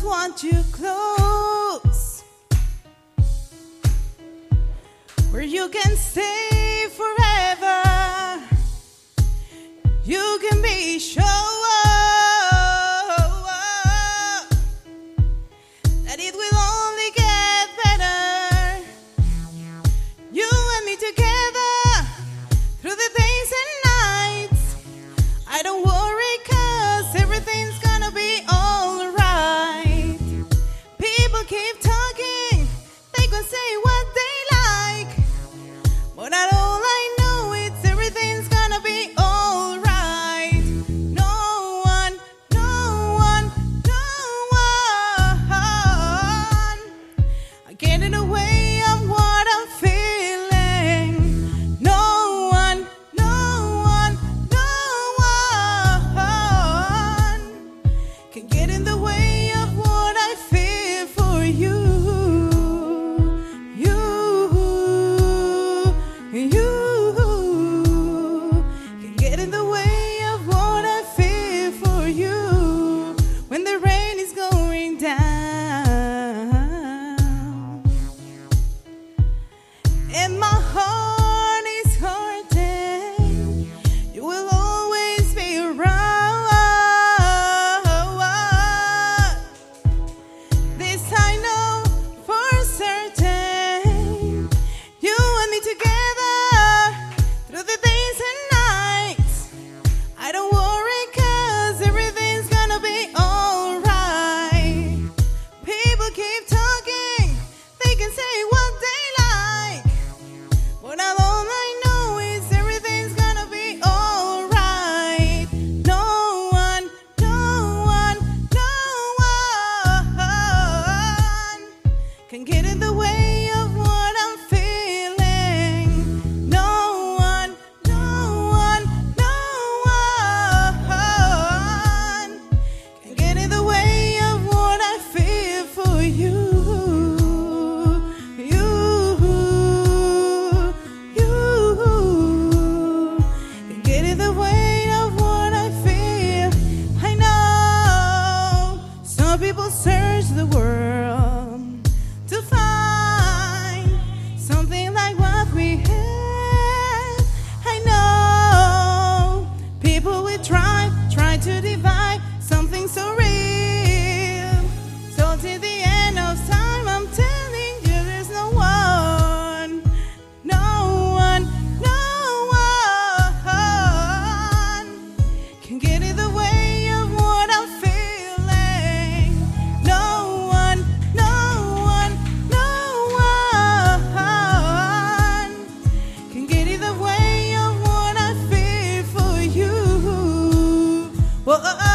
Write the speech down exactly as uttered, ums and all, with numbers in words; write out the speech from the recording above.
just want you close, where you can stay forever. You can be sure that it will only get better. You and me together through the days and nights. I don't worry, 'cause everything's gonna be alright. People keep talking, they can say what they like, but not all I know is everything's gonna be alright. No one, no one, no one I get in the way of what I'm feeling. No one, no one, no one can get in the way of what I feel for you. You, you can get in the way of what I feel for you. When the rain is going down and my heart is hurting, you will always be around. This I know for certain. You and me together through the days and nights. I don't worry, 'cause everything's gonna be alright. People keep talking, they can say what they like, but not all I know is everything's gonna be alright. No one, no one, no one can get in the way of what I'm feeling. No one, no one, no one can get in the way of what I feel for you. You, you can get in the way of what I feel. I know some people search the world to find something like what we have. I know people will try, try to divide something so real. So till the end of time, I'm telling you, there's no one, no one, no one can get in the way of what I'm feeling. No one, no one, no one can get in the way of what I feel for you. Whoa.